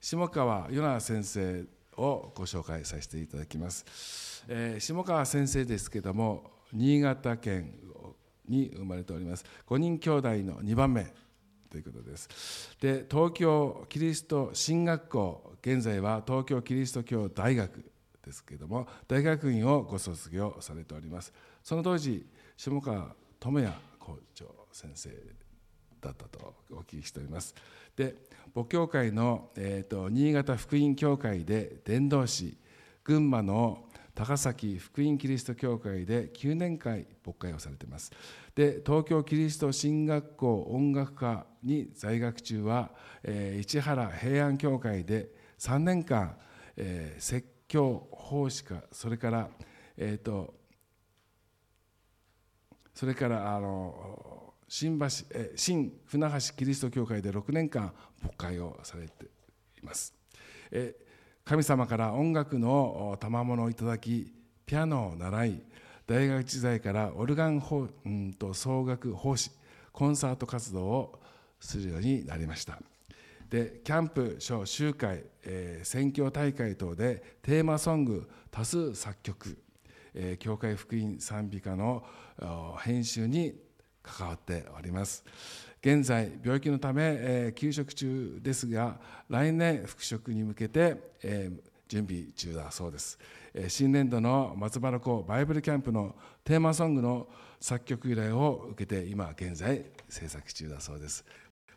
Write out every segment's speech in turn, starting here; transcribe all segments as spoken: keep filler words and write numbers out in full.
下川与那先生をご紹介させていただきます。えー、下川先生ですけども、新潟県に生まれております。ごにん兄弟のにばんめということです。で、東京キリスト神学校、現在は東京キリスト教大学ですけども、大学院をご卒業されております。その当時、下川智也校長先生だったとお聞きしております。で、母教会の、えーと、新潟福音教会で伝道師、群馬の高崎福音キリスト教会できゅうねんかん牧会をされています。で、東京キリスト神学校音楽科に在学中は、えー、市原平安教会でさんねんかん、えー、説教奉仕家、それから、えーと、それからあの新橋、えー、新船橋キリスト教会でろくねんかん牧会をされています。えー神様から音楽の賜物をいただき、ピアノを習い、大学時代からオルガン法、うん、と奏楽奉仕、コンサート活動をするようになりました。で、キャンプ、小集会、えー、宣教大会等でテーマソング多数作曲、えー、教会福音賛美歌の編集に関わっております。現在、病気のため、えー、休職中ですが、来年復職に向けて、えー、準備中だそうです。えー、新年度の松原湖バイブルキャンプのテーマソングの作曲依頼を受けて、今現在制作中だそうです。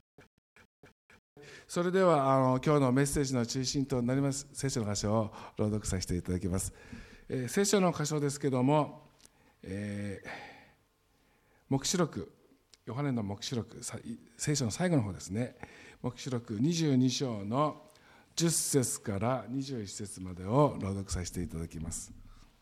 それではあの今日のメッセージの中心となります聖書の箇所を朗読させていただきます。えー、聖書の箇所ですけども、えー、黙示録、ヨハネの黙示録、聖書の最後の方ですね。黙示録にじゅうに章のじゅっ節からにじゅういち節までを朗読させていただきます。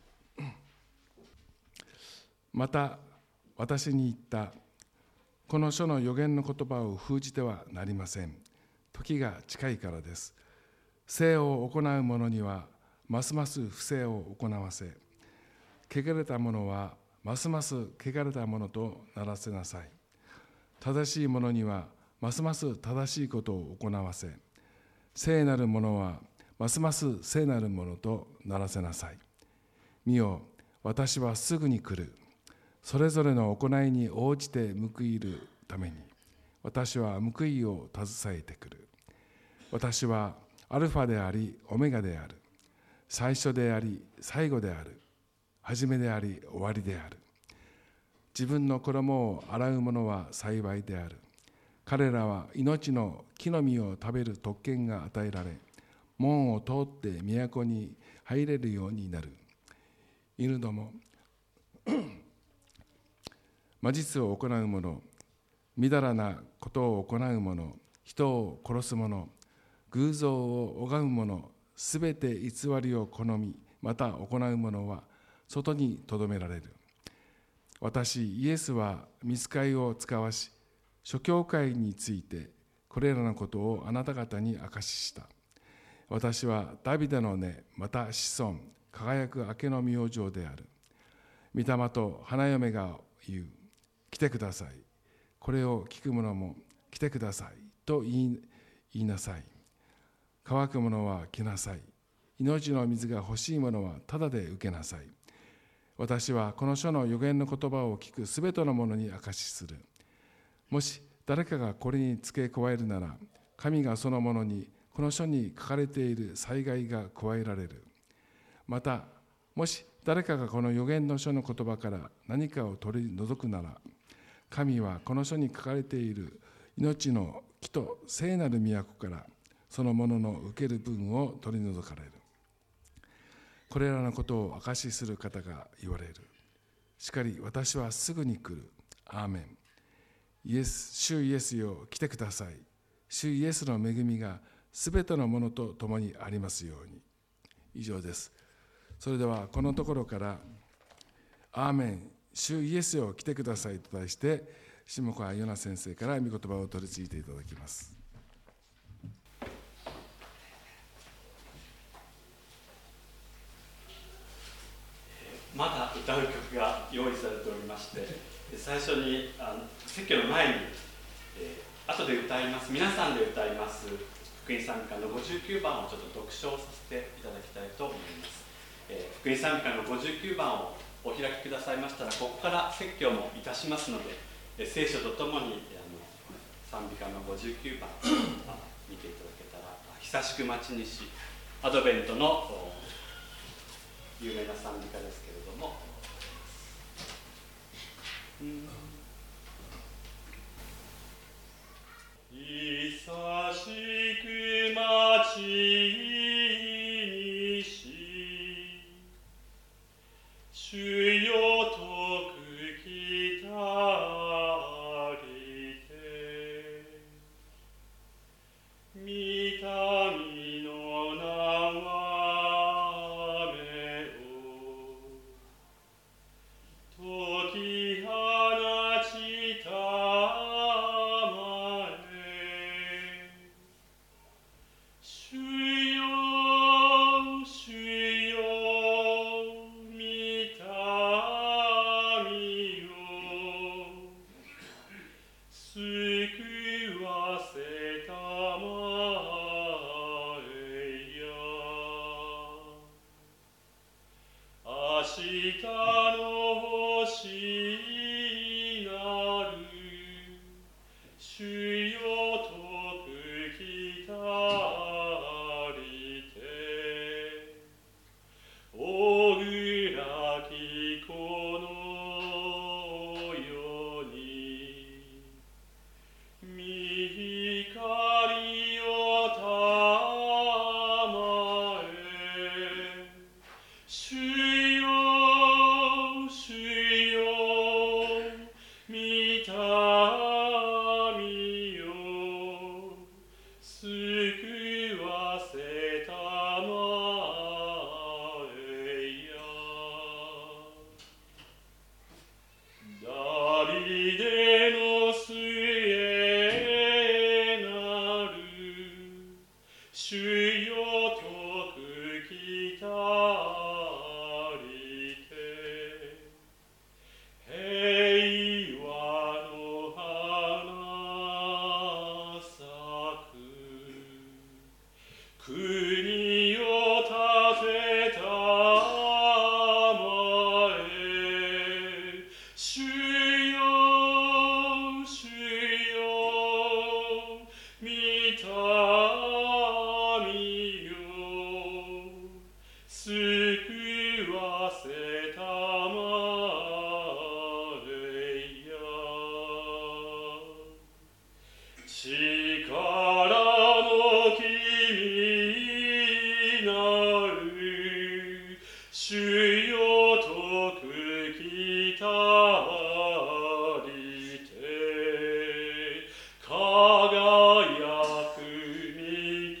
また私に言った。この書の預言の言葉を封じてはなりません。時が近いからです。聖を行う者にはますます不正を行わせ、汚れた者はますます汚れた者とならせなさい。正しい者にはますます正しいことを行わせ、聖なる者はますます聖なる者とならせなさい。見よ、私はすぐに来る。それぞれの行いに応じて報いるために、私は報いを携えてくる。私はアルファでありオメガである。最初であり最後である。初めであり終わりである。自分の衣を洗う者は幸いである。彼らは命の木の実を食べる特権が与えられ、門を通って都に入れるようになる。犬ども、魔術を行う者、みだらなことを行う者、人を殺す者、偶像を拝む者、すべて偽りを好み、また行う者は外にとどめられる。私、イエスは御使いを使わし、諸教会についてこれらのことをあなた方に明かしした。私はダビデの根、また子孫、輝く明けの明星である。御霊と花嫁が言う。来てください。これを聞く者も来てくださいと言い、言いなさい。乾く者は来なさい。命の水が欲しい者はただで受けなさい。私はこの書の預言の言葉を聞くすべての者に証しする。もし誰かがこれに付け加えるなら、神がその者にこの書に書かれている災害が加えられる。また、もし誰かがこの預言の書の言葉から何かを取り除くなら、神はこの書に書かれている命の木と聖なる都からそのものの受ける分を取り除かれる。これらのことを証しする方が言われる。しかり私はすぐに来る。アーメン。イエス、主イエスよ、来てください。主イエスの恵みがすべてのものと共にありますように。以上です。それではこのところからアーメン、主イエスよ、来てくださいと題して、下川与那先生から御言葉を取り次いでいただきます。 まだ歌う曲が用意されておりまして、最初にあの説教の前に、えー、後で歌います、皆さんで歌います福音賛歌のごじゅうきゅうばんをちょっと読唱させていただきたいと思います。えー、福音賛歌のごじゅうきゅうばんをお開きくださいましたら、ここから説教もいたしますので、えー、聖書とともにあの賛美歌のごじゅうきゅうばん見ていただけたら、久しく待ちにし、アドベントの有名な賛美歌ですけれども、うん久しく待ちにし、主よ遠く来たりて、御民の眺めを解き放ちたまえ、主よ主よ御民を救わせたまえや。明日の星なる主よ遠く来たりて、お裏きこの世に御光をたまえ、主よ主よ御民よ救わせたまえや。ダビデの末なる主よ遠く来たりて、平和の花咲く国を建てたまえ、主よ主よ御民よ救わせたまえや。力の君なる主よ遠く来たりて、輝く御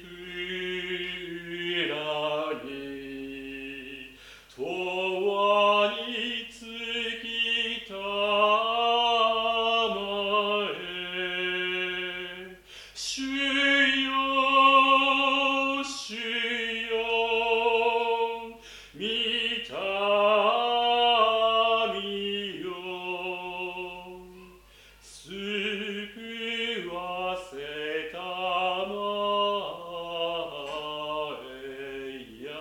蔵に永につきたまえ、主よ主よ御民よ救わせたまえや。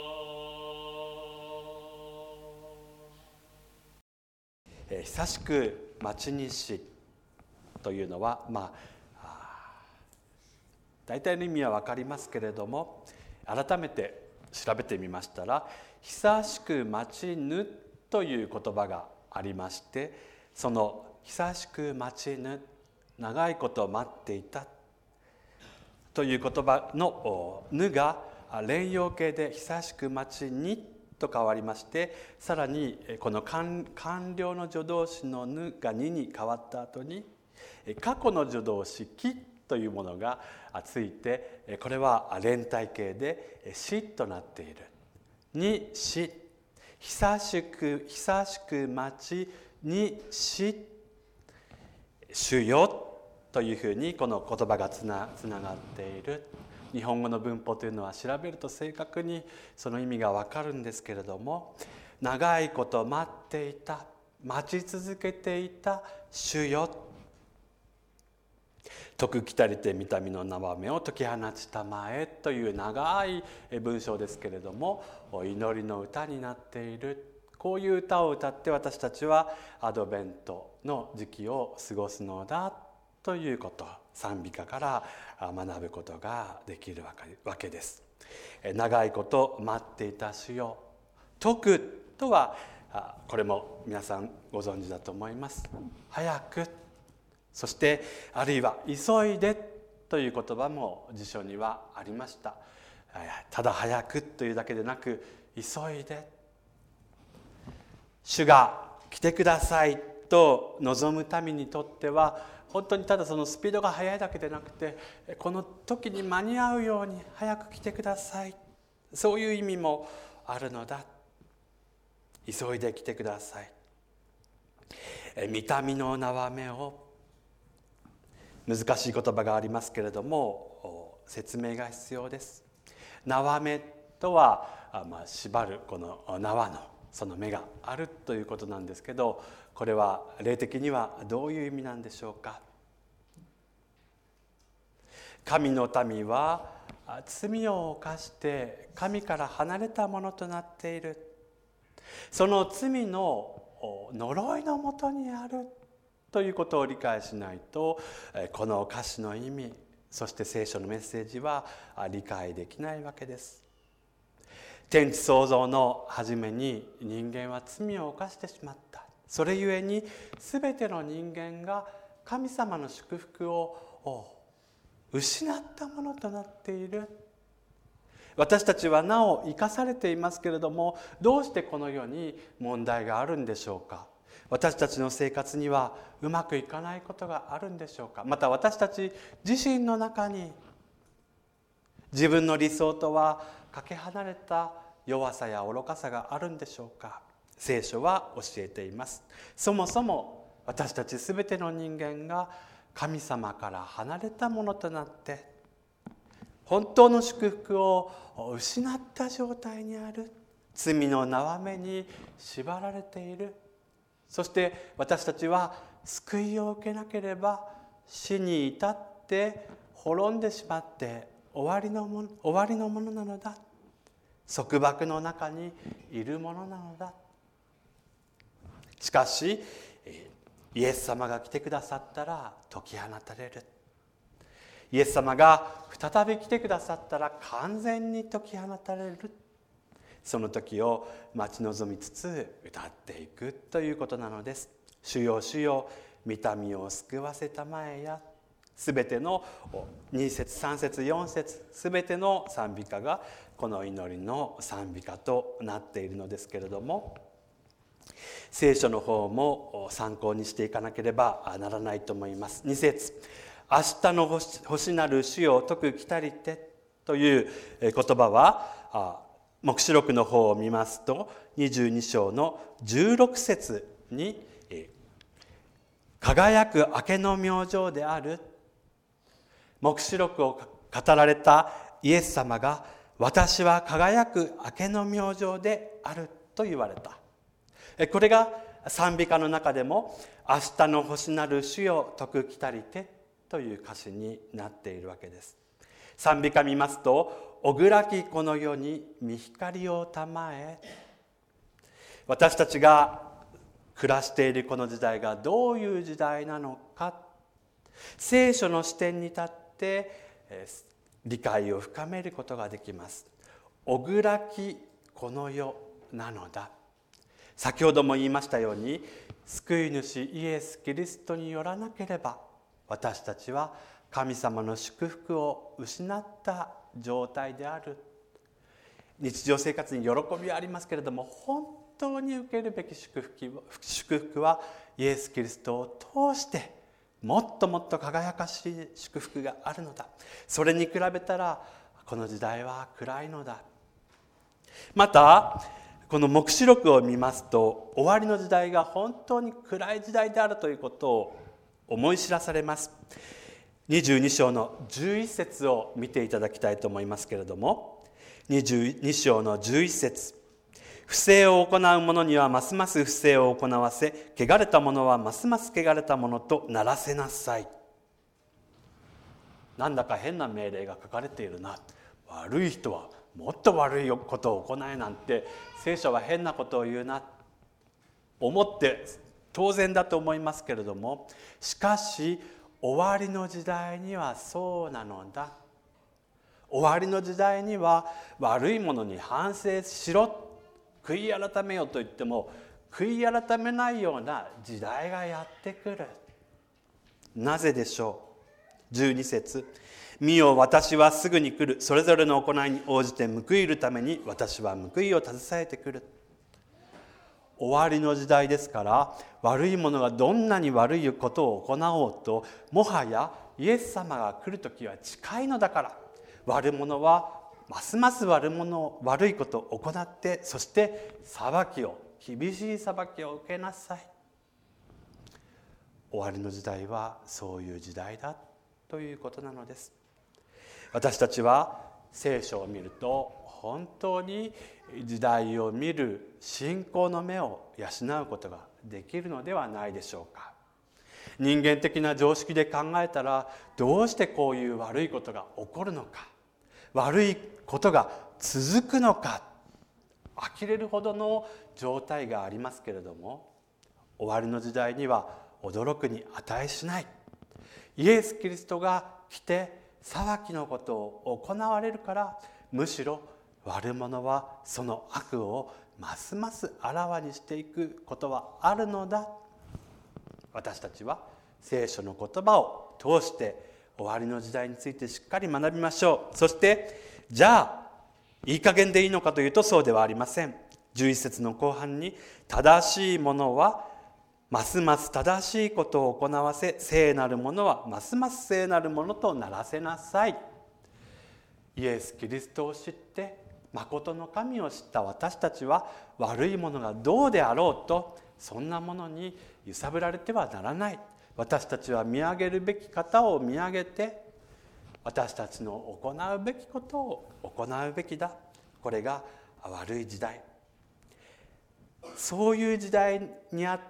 えー、久しく待ちにしというのは、まあ大体の意味は分かりますけれども、改めて調べてみましたら、久しく待ちぬという言葉がありまして、その久しく待ちぬ、長いこと待っていたという言葉のぬが連用形で久しく待ちにと変わりまして、さらにこの完了の助動詞のぬがにに変わった後に過去の助動詞きというものがついて、これは連体形でしとなっている。にし、久しく久しく待ちにし、主よというふうにこの言葉がつな、つながっている。日本語の文法というのは調べると正確にその意味がわかるんですけれども、長いこと待っていた、待ち続けていた主よ、 徳来たりて御民の縄目を解き放ちたまえという長い文章ですけれども、祈りの歌になっている。こういう歌を歌って私たちはアドベントの時期を過ごすのだということ、賛美歌から学ぶことができるわけです。長いこと待っていた主よ。解くとはこれも皆さんご存知だと思います。早く、そしてあるいは急いでという言葉も辞書にはありました。ただ早くというだけでなく、急いで、主が来てくださいと望む民にとっては、本当にただそのスピードが速いだけでなくて、この時に間に合うように早く来てください、そういう意味もあるのだ。急いで来てください。御民の縄目を、難しい言葉がありますけれども説明が必要です。縄目とは、まあ、縛るこの縄のその目があるということなんですけど、これは霊的にはどういう意味なんでしょうか。神の民は罪を犯して神から離れたものとなっている。その罪の呪いのもとにあるということを理解しないと、この歌詞の意味、そして聖書のメッセージは理解できないわけです。天地創造の初めに人間は罪を犯してしまった。それゆえに全ての人間が神様の祝福を失ったものとなっている。私たちはなお生かされていますけれども、どうしてこの世に問題があるんでしょうか。私たちの生活にはうまくいかないことがあるんでしょうか。また私たち自身の中に自分の理想とはかけ離れた弱さや愚かさがあるんでしょうか。聖書は教えています。そもそも私たちすべての人間が神様から離れたものとなって、本当の祝福を失った状態にある。罪の縄目に縛られている。そして私たちは救いを受けなければ死に至って滅んでしまって終わりのもの、終わりのものなのだ。束縛の中にいるものなのだ。しかしイエス様が来てくださったら解き放たれる。イエス様が再び来てくださったら完全に解き放たれる。その時を待ち望みつつ歌っていくということなのです。主よ主よ、御民を救わせたまえや。すべてのに節さん節よん節すべての賛美歌がこの祈りの賛美歌となっているのですけれども、聖書の方も参考にしていかなければならないと思います。に節、明日の 星, 星なる主よ解く来たりてという言葉は、黙示録の方を見ますとにじゅうに章のじゅうろく節に、輝く明けの明星である。黙示録を語られたイエス様が、私は輝く明けの明星であると言われた。これが賛美歌の中でも、明日の星なる主よ解く来たりてという歌詞になっているわけです。賛美歌見ますと、おぐらきこの世に御光をたまえ。私たちが暮らしているこの時代がどういう時代なのか、聖書の視点に立って理解を深めることができます。おぐらきこの世なのだ。先ほども言いましたように、救い主イエス・キリストによらなければ私たちは神様の祝福を失った状態である。日常生活に喜びはありますけれども、本当に受けるべき祝福祝福はイエス・キリストを通してもっともっと輝かしい祝福があるのだ。それに比べたらこの時代は暗いのだ。またこの黙示録を見ますと、終わりの時代が本当に暗い時代であるということを思い知らされます。にじゅうに章のじゅういち節を見ていただきたいと思いますけれども、にじゅうに章のじゅういち節、不正を行う者にはますます不正を行わせ、汚れた者はますます汚れた者とならせなさい。 なんだか変な命令が書かれているな、悪い人はもっと悪いことを行えなんて聖書は変なことを言うな思って当然だと思いますけれども、しかし終わりの時代にはそうなのだ。終わりの時代には悪いものに反省しろ、悔い改めよと言っても悔い改めないような時代がやってくる。なぜでしょう。じゅうに節、見よ私はすぐに来る、それぞれの行いに応じて報いるために私は報いを携えてくる。終わりの時代ですから、悪い者がどんなに悪いことを行おうと、もはやイエス様が来る時は近いのだから、悪者はますます悪者悪いことを行って、そして裁きを厳しい裁きを受けなさい。終わりの時代はそういう時代だということなのです。私たちは聖書を見ると本当に時代を見る信仰の目を養うことができるのではないでしょうか。人間的な常識で考えたら、どうしてこういう悪いことが起こるのか、悪いことが続くのか、呆れるほどの状態がありますけれども、終わりの時代には驚くに値しない。イエス・キリストが来て裁きのことを行われるから、むしろ悪者はその悪をますますあらわにしていくことはあるのだ。私たちは聖書の言葉を通して終わりの時代についてしっかり学びましょう。そしてじゃあいい加減でいいのかというと、そうではありません。じゅういっ節の後半に、正しい者はますます正しいことを行わせ、聖なる者はますます聖なるものとならせなさい。イエス・キリストを知って誠の神を知った私たちは、悪いものがどうであろうとそんなものに揺さぶられてはならない。私たちは見上げるべき方を見上げて、私たちの行うべきことを行うべきだ。これが悪い時代。そういう時代にあって、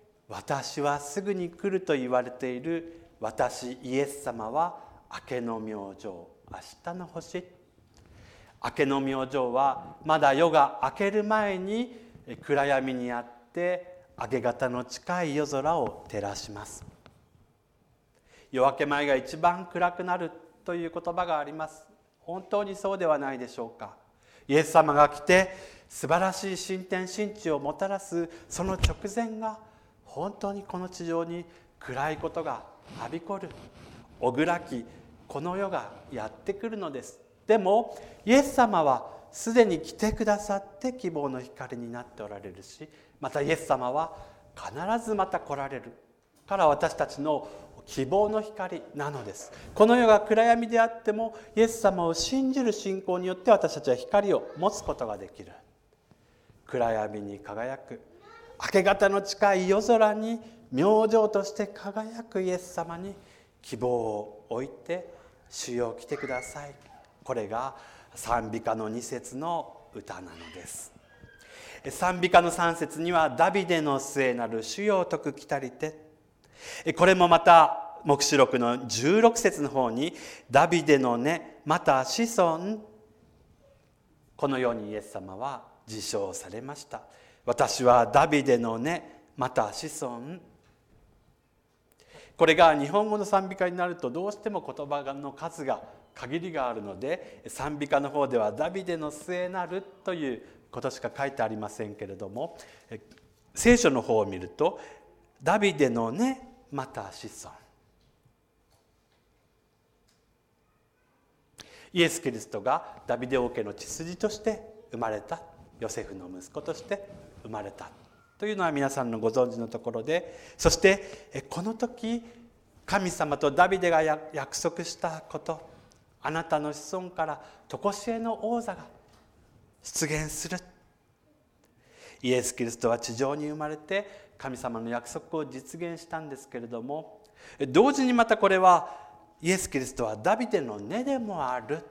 私はすぐに来ると言われている私イエス様は明けの明星、明日の星。明けの明星はまだ夜が明ける前に暗闇にあって明け方の近い夜空を照らします。夜明け前が一番暗くなるという言葉があります。本当にそうではないでしょうか。イエス様が来て素晴らしい新天新地をもたらすその直前が、本当にこの地上に暗いことがはびこるお暗きこの世がやってくるのです。でもイエス様はすでに来てくださって希望の光になっておられるし、またイエス様は必ずまた来られるから私たちの希望の光なのです。この世が暗闇であっても、イエス様を信じる信仰によって私たちは光を持つことができる。暗闇に輝く、明け方の近い夜空に明星として輝くイエス様に希望を置いて、主よ来てください。これが賛美歌のに節の歌なのです。賛美歌のさん節には、ダビデの末なる主よ徳来たりて。これもまた黙示録のじゅうろく節の方に、ダビデの根また子孫、このようにイエス様は自称されました。私はダビデの根また子孫。これが日本語の賛美歌になるとどうしても言葉の数が限りがあるので、賛美歌の方ではダビデの末なるということしか書いてありませんけれども、聖書の方を見るとダビデの根また子孫、イエス・キリストがダビデ王家の血筋として生まれた、ヨセフの息子として生まれたというのは皆さんのご存知のところで、そしてこの時神様とダビデが約束したこと、あなたの子孫から常しえの王座が出現する。イエス・キリストは地上に生まれて神様の約束を実現したんですけれども、同時にまたこれはイエス・キリストはダビデの根でもある。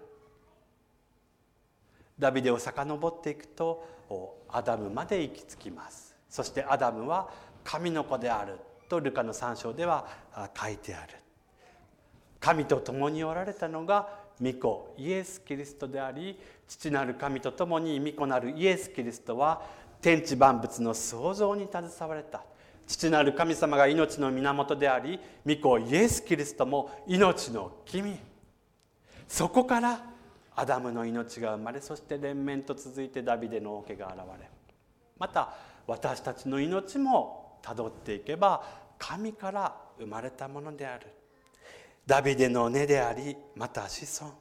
ダビデを遡っていくとアダムまで行き着きます。そしてアダムは神の子であるとルカのさん章では書いてある。 神と共におられたのが御子イエス・キリストであり、父なる神と共に御子なるイエス・キリストは天地万物の創造に携われた。父なる神様が命の源であり、御子イエス・キリストも命の君。そこからアダムの命が生まれ、そして連綿と続いてダビデの王家が現れ、また私たちの命もたどっていけば神から生まれたものである。ダビデの根であり、また子孫。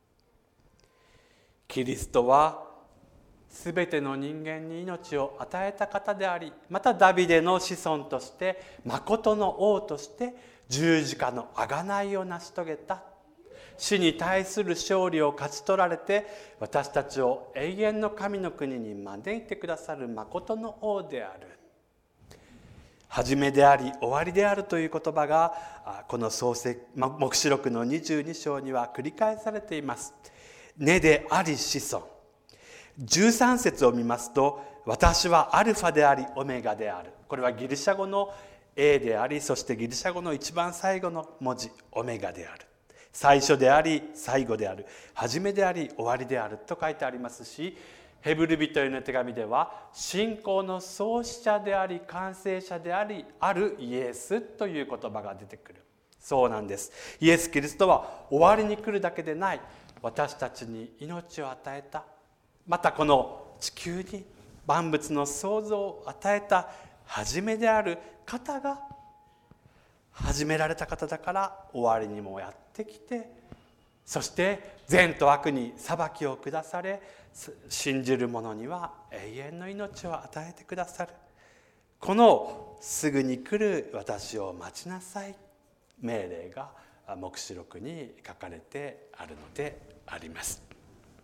キリストはすべての人間に命を与えた方であり、またダビデの子孫として誠の王として十字架の贖いを成し遂げた。死に対する勝利を勝ち取られて、私たちを永遠の神の国に招いてくださる誠の王である。始めであり終わりであるという言葉がこの創世黙示録のにじゅうに章には繰り返されています。根であり子孫。じゅうさん節を見ますと、私はアルファでありオメガである。これはギリシャ語の A であり、そしてギリシャ語の一番最後の文字オメガである。最初であり最後である、始めであり終わりであると書いてありますし、ヘブル人への手紙では信仰の創始者であり完成者でありあるイエスという言葉が出てくる。そうなんです。イエス・キリストは終わりに来るだけでない、私たちに命を与えた、またこの地球に万物の創造を与えた始めである方が、始められた方だから終わりにもやってきて、そして善と悪に裁きを下され、信じる者には永遠の命を与えてくださる。このすぐに来る私を待ちなさい命令が黙示録に書かれてあるのであります。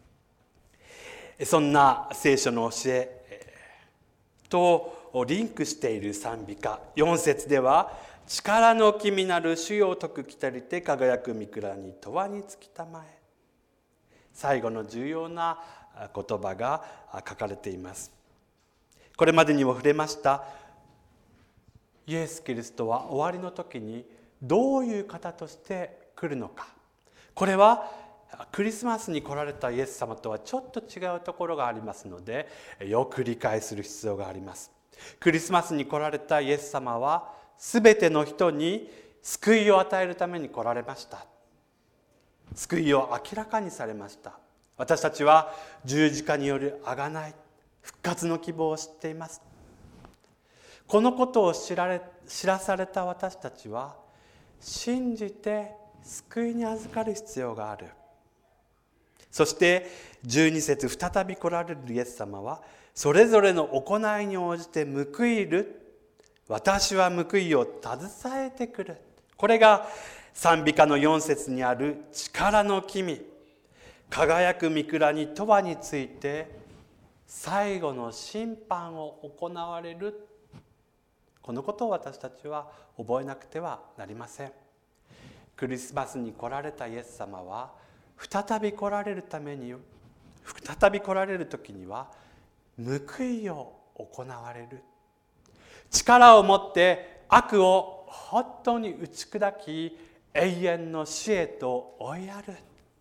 そんな聖書の教えとリンクしている賛美歌よん節では、力の君なる主よ解く来たりて輝く御蔵に永遠につきたまえ。最後の重要な言葉が書かれています。これまでにも触れましたイエス・キリストは終わりの時にどういう方として来るのか。これはクリスマスに来られたイエス様とはちょっと違うところがありますので、よく理解する必要があります。クリスマスに来られたイエス様はすべての人に救いを与えるために来られました。救いを明らかにされました。私たちは十字架による贖い、復活の希望を知っています。このことを知られ、知らされた私たちは信じて救いに預かる必要がある。そしてじゅうに節、再び来られるイエス様はそれぞれの行いに応じて報いる。私は報いを携えてくる。これが賛美歌のよん節にある力の君、輝く御蔵に永遠について最後の審判を行われる。このことを私たちは覚えなくてはなりません。クリスマスに来られたイエス様は再び来られるために、再び来られる時には報いを行われる。力を持って悪を本当に打ち砕き、永遠の死へと追いやる。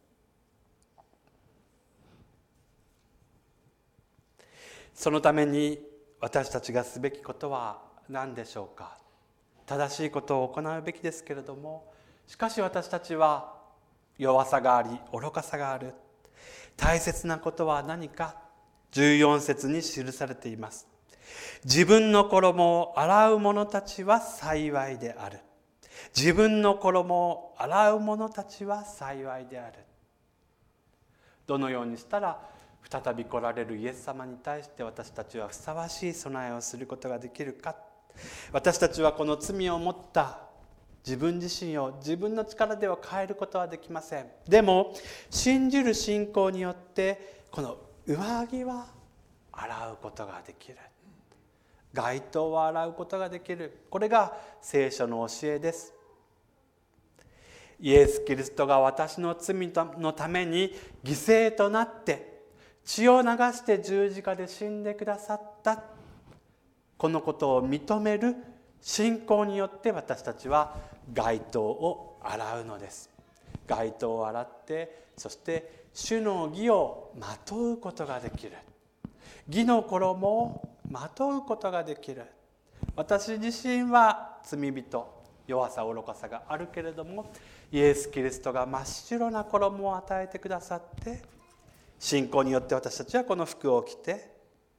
そのために私たちがすべきことは何でしょうか。正しいことを行うべきですけれども、しかし私たちは弱さがあり愚かさがある。大切なことは何か。じゅうよん節に記されています。自分の衣を洗う者たちは幸いである。自分の衣を洗う者たちは幸いである。どのようにしたら再び来られるイエス様に対して私たちはふさわしい備えをすることができるか。私たちはこの罪を持った自分自身を自分の力では変えることはできません。でも信じる信仰によってこの上着は洗うことができる。街灯を洗うことができる。これが聖書の教えです。イエス・キリストが私の罪のために犠牲となって血を流して十字架で死んでくださった。このことを認める信仰によって私たちは街灯を洗うのです。 街灯を洗って、そして主の義をまとうことができる。義の衣をまとうことができる。私自身は罪人、弱さ愚かさがあるけれども、イエス・キリストが真っ白な衣を与えてくださって、信仰によって私たちはこの服を着て、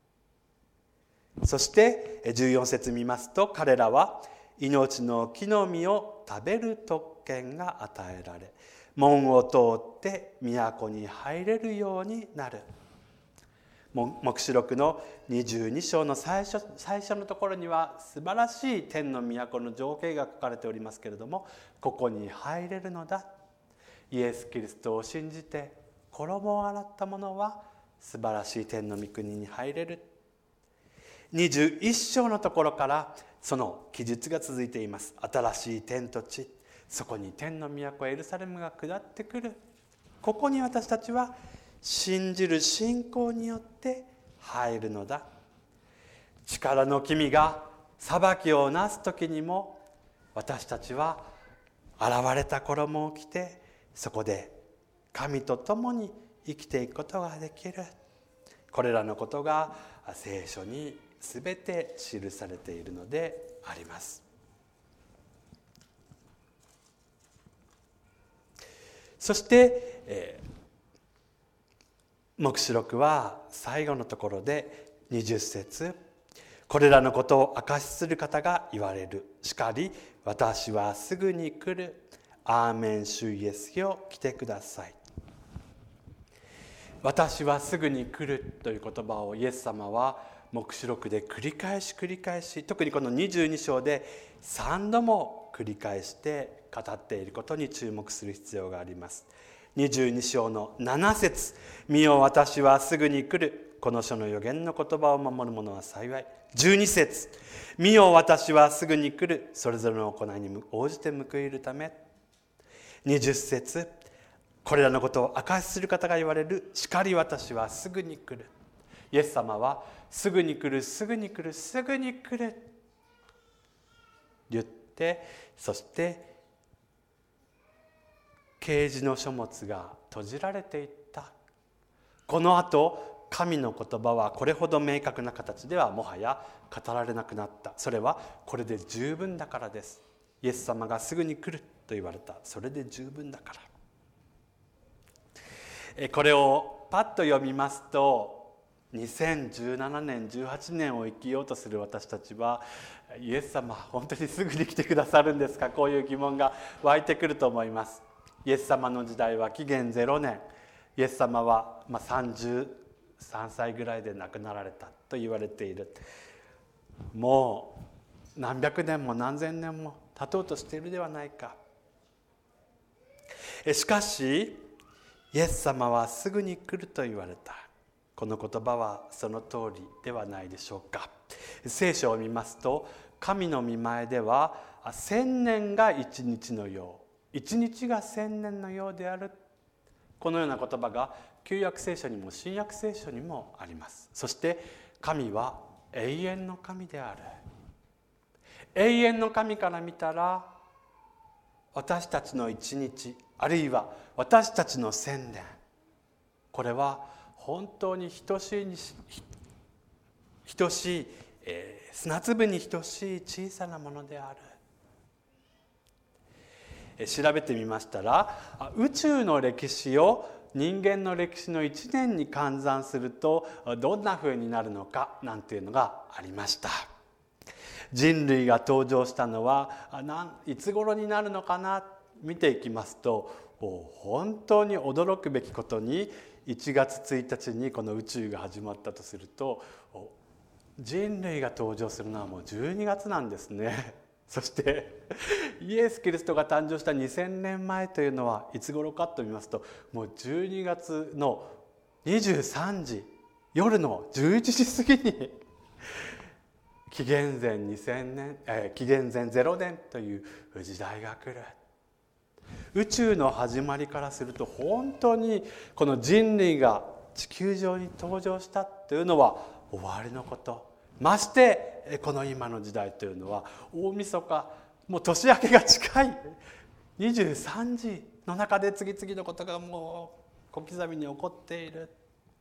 そしてじゅうよん節見ますと、彼らは命の木の実を食べる特権が与えられ、門を通って都に入れるようになる。黙示録のにじゅうに章の最初、最初のところには素晴らしい天の都の情景が書かれておりますけれども、ここに入れるのだ。イエス・キリストを信じて衣を洗った者は素晴らしい天の御国に入れる。にじゅういち章のところからその記述が続いています。新しい天と地、そこに天の都エルサレムが下ってくる。ここに私たちは信じる信仰によって入るのだ。力の君が裁きをなす時にも、私たちは現れた衣を着て、そこで神と共に生きていくことができる。これらのことが聖書にすべて記されているのであります。そして、えー黙示録は最後のところでにじゅう節、これらのことを証しする方が言われる。しかり、私はすぐに来る。アーメン、主イエスよ、来てください。私はすぐに来るという言葉をイエス様は黙示録で繰り返し繰り返し、特にこのにじゅうに章でさんども繰り返して語っていることに注目する必要があります。にじゅうに章のなな節、見よ私はすぐに来る。この書の預言の言葉を守る者は幸い。じゅうに節、見よ私はすぐに来る。それぞれの行いに応じて報いるため。にじゅう節、これらのことを証しする方が言われる。しかり私はすぐに来る。イエス様はすぐに来る、すぐに来る、すぐに来る言って、そして啓示の書物が閉じられていった。このあと神の言葉はこれほど明確な形ではもはや語られなくなった。それはこれで十分だからです。イエス様がすぐに来ると言われた。それで十分だから。これをパッと読みますと、にせんじゅうななねんじゅうはちねんを生きようとする私たちは、イエス様本当にすぐに来てくださるんですか、こういう疑問が湧いてくると思います。イエス様の時代は紀元ゼロねん、イエス様はまあさんじゅうさんさいぐらいで亡くなられたと言われている。もう何百年も何千年も経とうとしているではないか。しかしイエス様はすぐに来ると言われた。この言葉はその通りではないでしょうか。聖書を見ますと、神の御前では千年が一日のよう、一日が千年のようである。このような言葉が旧約聖書にも新約聖書にもあります。そして神は永遠の神である。永遠の神から見たら、私たちの一日、あるいは私たちの千年、これは本当に等しいに等しい、えー、砂粒に等しい小さなものである。調べてみましたら、宇宙の歴史を人間の歴史のいちねんに換算するとどんな風になるのかなんていうのがありました。人類が登場したのはいつ頃になるのかな、見ていきますと、本当に驚くべきことにいちがつついたちにこの宇宙が始まったとすると、人類が登場するのはもうじゅうにがつなんですね。そしてイエス・キリストが誕生したにせんねんまえというのはいつ頃かと見ますと、もうじゅうにがつのにじゅうさんじ、夜のじゅういちじ過ぎに紀元前にせんねん、えー、紀元前ゼロねんという時代が来る。宇宙の始まりからすると、本当にこの人類が地球上に登場したというのは終わりのこと。ましてこの今の時代というのは大晦日、もう年明けが近いにじゅうさんじの中で次々のことがもう小刻みに起こっている、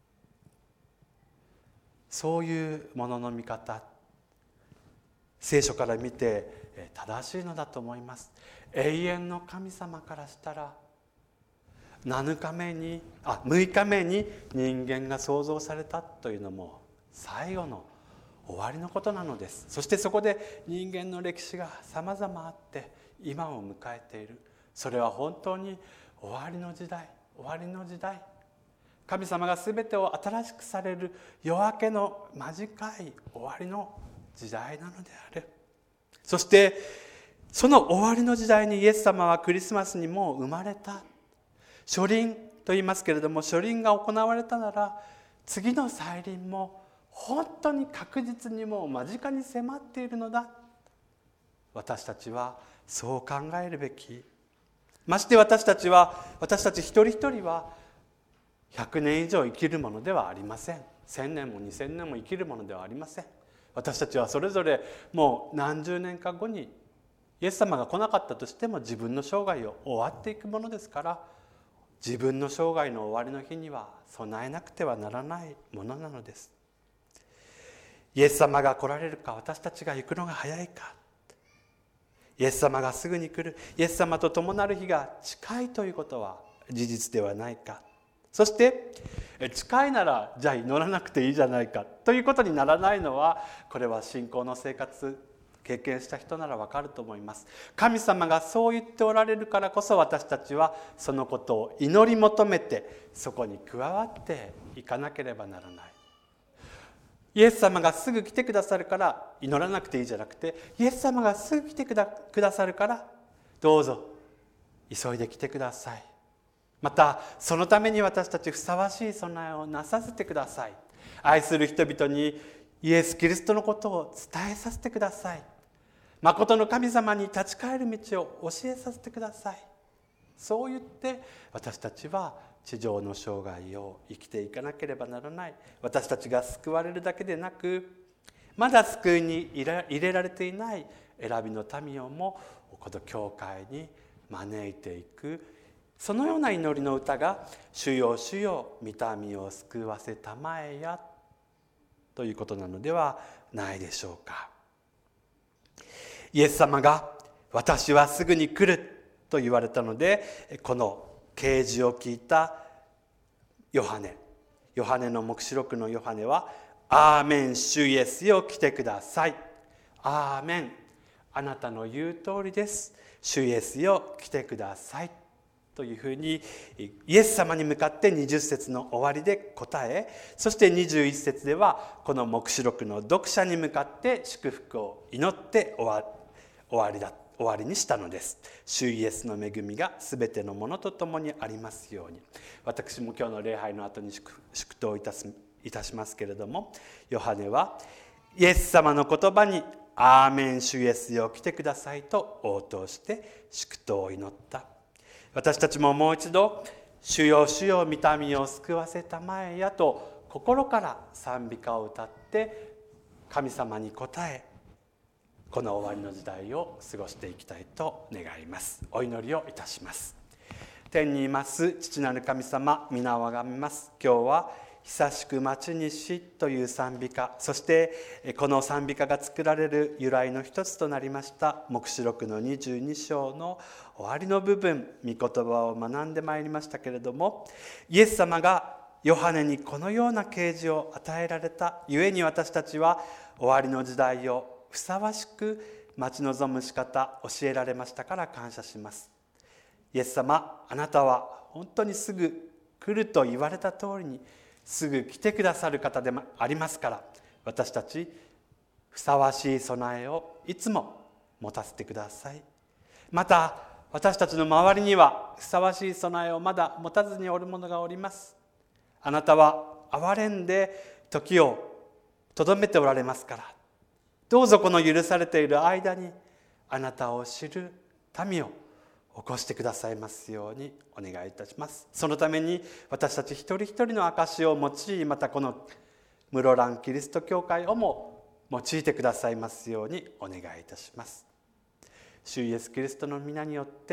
そういうものの見方、聖書から見て正しいのだと思います。永遠の神様からしたらななかめにあむいかめに人間が創造されたというのも最後の終わりのことなのです。そしてそこで人間の歴史がさまざまあって今を迎えている。それは本当に終わりの時代、終わりの時代、神様が全てを新しくされる夜明けの間近い終わりの時代なのである。そしてその終わりの時代にイエス様はクリスマスにもう生まれた。初臨と言いますけれども、初臨が行われたなら次の再臨も本当に確実にもう間近に迫っているのだ。私たちはそう考えるべき。まして私たちは私たち一人一人はひゃくねん以上生きるものではありません。せんねんもにせんねんも生きるものではありません。私たちはそれぞれもう何十年か後にイエス様が来なかったとしても自分の生涯を終わっていくものですから、自分の生涯の終わりの日には備えなくてはならないものなのです。イエス様が来られるか、私たちが行くのが早いか、イエス様がすぐに来る、イエス様と共なる日が近いということは事実ではないか。そして近いならじゃあ祈らなくていいじゃないかということにならないのは、これは信仰の生活経験した人ならわかると思います。神様がそう言っておられるからこそ、私たちはそのことを祈り求めてそこに加わっていかなければならない。イエス様がすぐ来てくださるから祈らなくていいじゃなくて、イエス様がすぐ来てくだ、くださるからどうぞ急いで来てください。またそのために私たちふさわしい備えをなさせてください。愛する人々にイエス・キリストのことを伝えさせてください。誠の神様に立ち返る道を教えさせてください。そう言って私たちは地上の生涯を生きていかなければならない。私たちが救われるだけでなく、まだ救いに入れられていない選びの民をもこの教会に招いていく、そのような祈りの歌が「主よ主よ御民を救わせたまえや」ということなのではないでしょうか。イエス様が「私はすぐに来る」と言われたので、この啓示を聞いたヨハネヨハネの黙示録のヨハネは「アーメン、主イエスよ来てください」「アーメン、あなたの言う通りです、主イエスよ来てください」というふうにイエス様に向かってにじゅっ節の終わりで答え、そしてにじゅういち節ではこの黙示録の読者に向かって祝福を祈って終わ終わりだ終わりにしたのです。主イエスの恵みがすべてのものとともにありますように。私も今日の礼拝の後に祝祷いたすいたしますけれども、ヨハネはイエス様の言葉に「アーメン、主イエスよ来てください」と応答して祝祷を祈った。私たちももう一度「主よ主よ御民を救わせたまえや」と心から賛美歌を歌って神様に応え、この終わりの時代を過ごしていきたいと願います。お祈りをいたします。天にいます父なる神様、皆をあがめます。今日は久しく待ちにしという賛美歌、そしてこの賛美歌が作られる由来の一つとなりました黙示録のにじゅうに章の終わりの部分、御言葉を学んでまいりましたけれども、イエス様がヨハネにこのような啓示を与えられたゆえに、私たちは終わりの時代をふさわしく待ち望む仕方教えられましたから感謝します。イエス様、あなたは本当にすぐ来ると言われた通りにすぐ来てくださる方でもありますから、私たちふさわしい備えをいつも持たせてください。また私たちの周りにはふさわしい備えをまだ持たずにおる者がおります。あなたは憐れんで時をとどめておられますから、どうぞこの許されている間にあなたを知る民を起こしてくださいますようにお願いいたします。そのために私たち一人一人の証を用い、またこの室蘭キリスト教会をも用いてくださいますようにお願いいたします。主イエスキリストの皆によって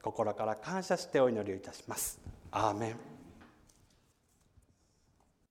心から感謝してお祈りをいたします。アーメン。